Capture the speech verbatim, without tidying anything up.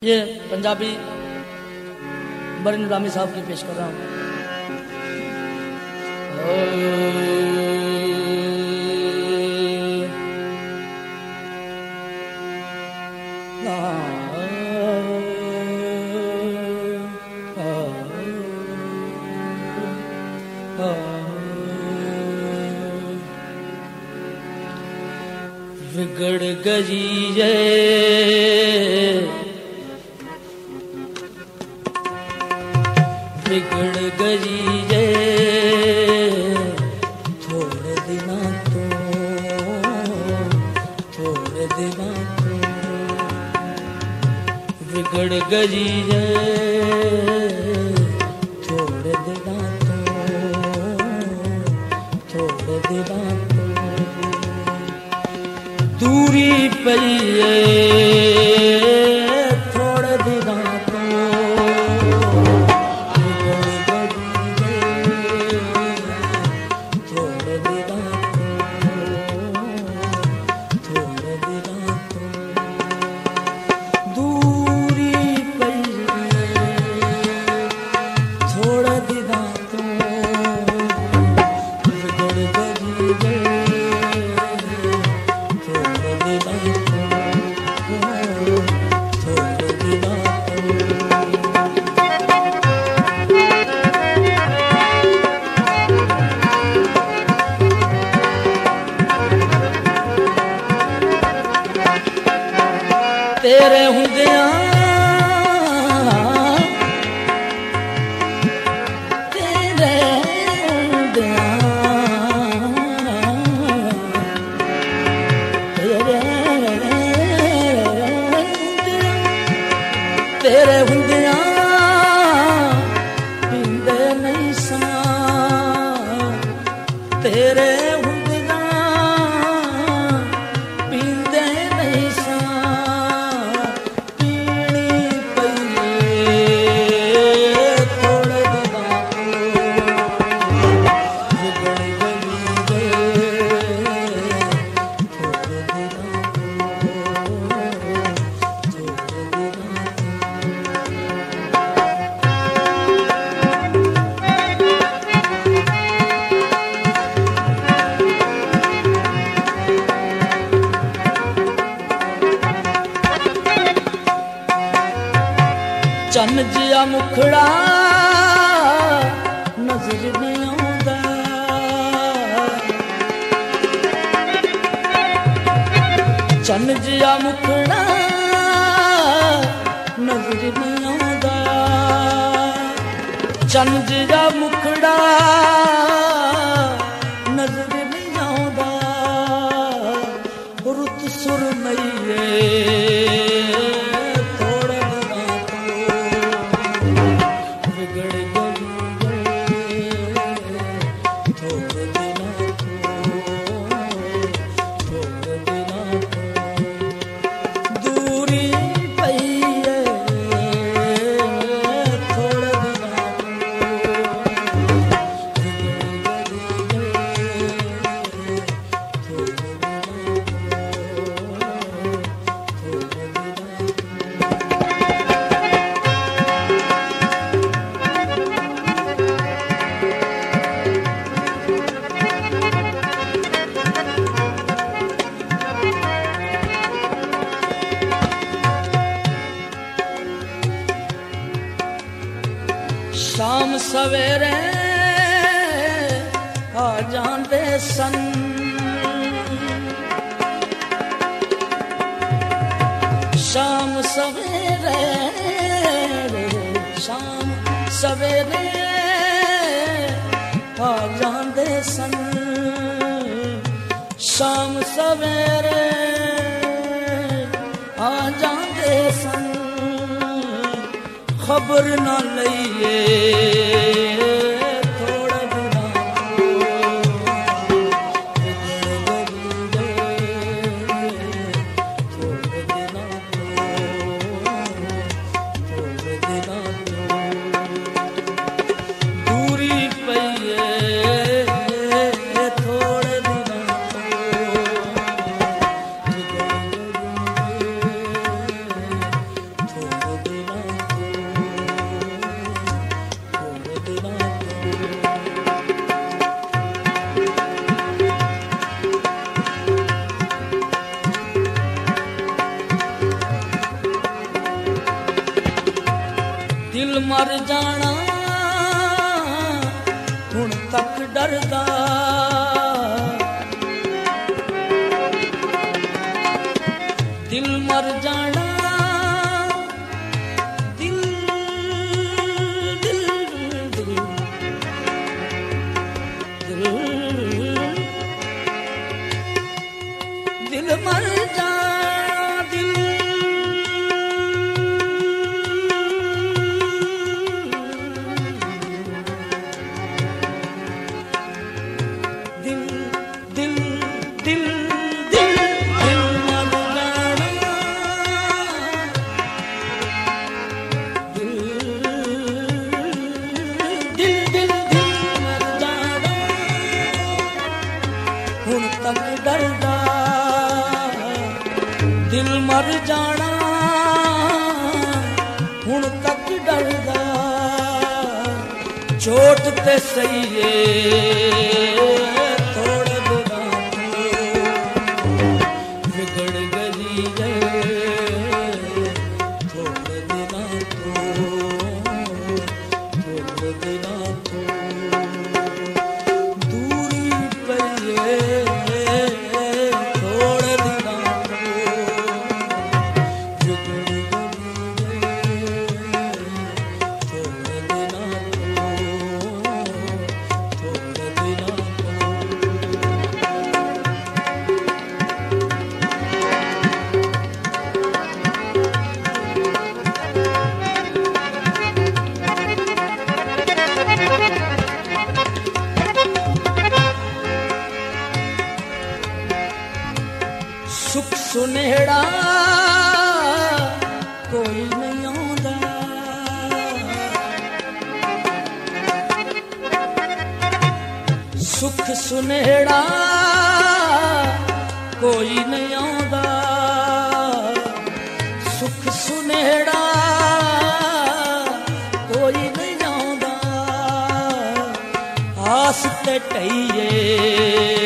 ये पंजाबी बरन निजामी साहब की पेश कर रहा हूँ। बिगड़ गई ये बिगड़ गई ये थोड़े दिना तो थोड़े दिना तो बिगड़ गई ये थोड़े दिना तो थोड़े दिना तो दूरी पई है थोड़े दिना तो तेरे हुंदियां तेरे हुंदियां तेरे तेरे हुंदियां पींदे नहीं सा तेरे हुंदियां पींदे नहीं सा चन्न जिया मुखड़ा नजर नहीं आउंदा चन्न जिया मुखड़ा नजर नहीं आउंदा चन्न जिया मुखड़ा नजर नहीं आउंदा रुत सुर नहीं है शाम सवेरे आ जाते सन शाम सवेरे शाम सवेरे आ जाते सन शाम सवेरे आ जाते सन खबर ना लइए थोड़ा दिना थोड़े दिना थोड़े दिना दूरी पई थोड़े दिना थोड़े दिल मर जाना हुण तक डरदा, दिल मर जाना दिल दिल दिल दिल दिल मर जाना दिल डरदा, दिल मर जाना हुण तक डरदा, चोट ते सही है थोड़े दिनां तो बिगड़ गई है, थोड़े दिनां तो थोड़े दिनां तो दूरी पई है, सुख सुनेड़ा कोई नहीं आंदा, सुख सुनेड़ा कोई नहीं आंदा, सुख सुनेड़ा कोई नहीं आंदा, आस ते ढईए